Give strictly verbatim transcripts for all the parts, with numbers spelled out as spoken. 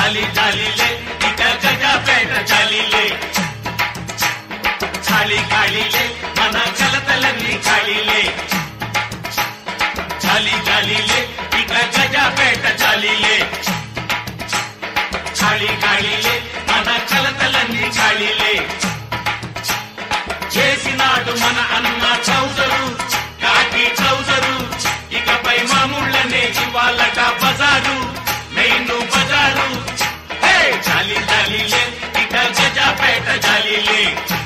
చాలి చాలిలే ఇక గజాపేట చాలిలే చాలి ఖాళీలే మన కలతలన్నీ ఖాళీలే చాలి చాలిలే ఇక గజాపేట చాలిలే చాలి ఖాళీలే మన కలతలన్నీ ఖాళీలే చేసినాడు మన అన్న చౌదరు కాకి చౌదరు ఇకపై మామూళ్ళనే ఇవాళట బజారు మెయిన్ బజారు హే చాలి చాలిలే ఇక గజాపేట చాలిలే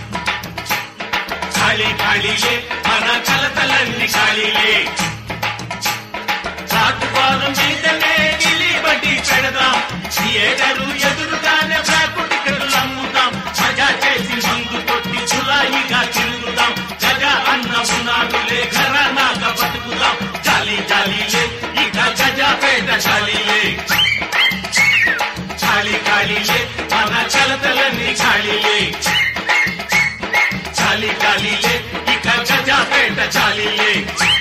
ఖాళీ ఖాళీలే మన కలతలన్నీ ఖాళీలే చాటువారం మీదనే గిలిబడి పెడదాం థియేటరు ఎదురుగానే బ్లాక్ టికెట్లు అమ్ముతాం మజా చేసి మందు కొట్టి జులాయిగా తిరుగుదాం గజా అన్న ఉన్నాడులే ఘరానాగా బతుకుదాం చాలి చాలిలే ఇక గజాపేట చాలిలే ఖాళీ ఖాళీలే మన కలతలన్నీ ఖాళీలే చాలి చాలిలే ఇక గజాపేట చాలిలే